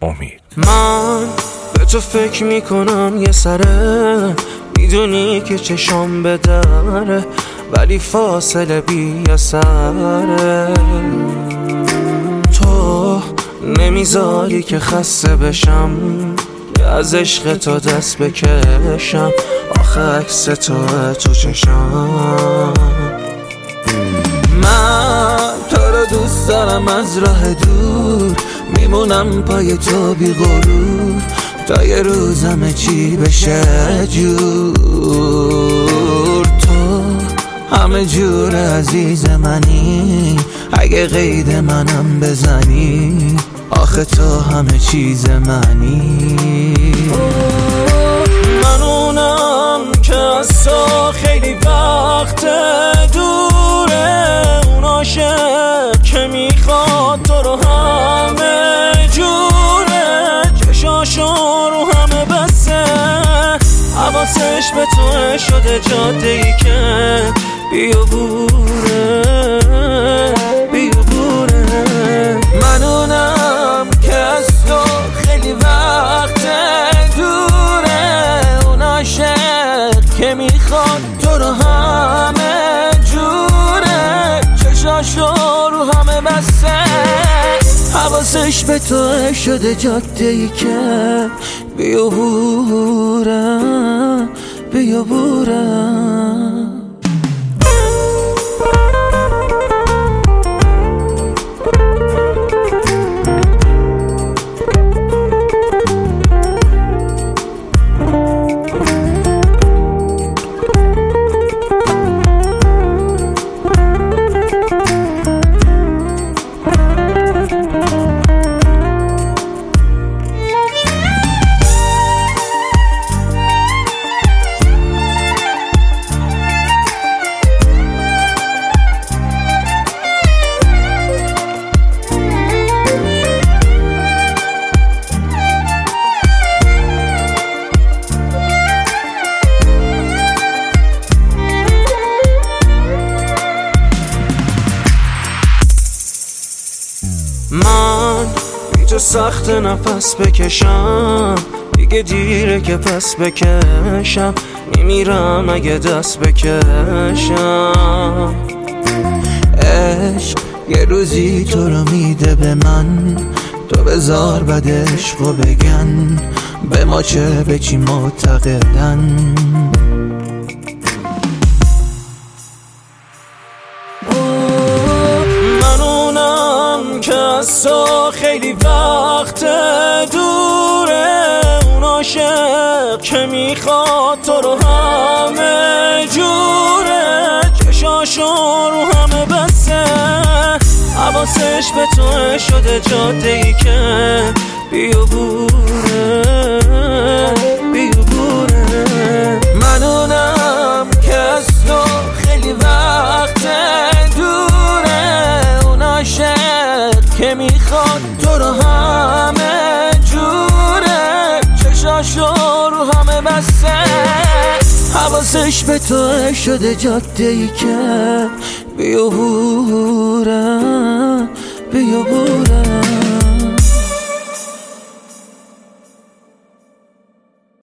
امید. من به تو فکر میکنم یه سره، میدونی که چشام به دره ولی فاصله بی اثره. تو نمیذاری که خسته بشم، که از عشق تو دست بکشم، آخه عکس تو چشم. من تو رو دوست دارم از راه دور، میمونم پای تو بی غرور تا یه روز همه چی بشه جور. تو همه جور عزیز منی، اگه قید منم بزنی، آخه تو همه چیز منی. من اونم که از تو خیلی وقت دوره، اون عاشق که میخواد تو رو همه جوره، چشاشو رو همه بسته، حواسش به تو شده جاده ای که بیابوره. من اونم که از تو خیلی وقت دوره، اون عاشق که میخواد تو رو همه جوره، چشاشو رو همه بسته، حواسش به تو شده جاده ای که بیابوره. من بی تو سخت نفس بکشم، دیگه دیره که پس بکشم، میمیرم اگه دست بکشم. عشق یه روزی تو رو میده به من، تو بذار بد عشقو بگن، به ما چه به چی معتقدن. که از تو خیلی وقت دوره، اون عاشق که میخواد تو رو همه جوره، چشاشو رو همه بسته، حواسش به تو شده جاده ای که بیابوره. من اونم که از تو خیلی وقت دوره، اون عاشق که میخواد تو رو همه جوره، چشاشو رو همه بسته، حواسش به تو شده جاده ای که بیابوره.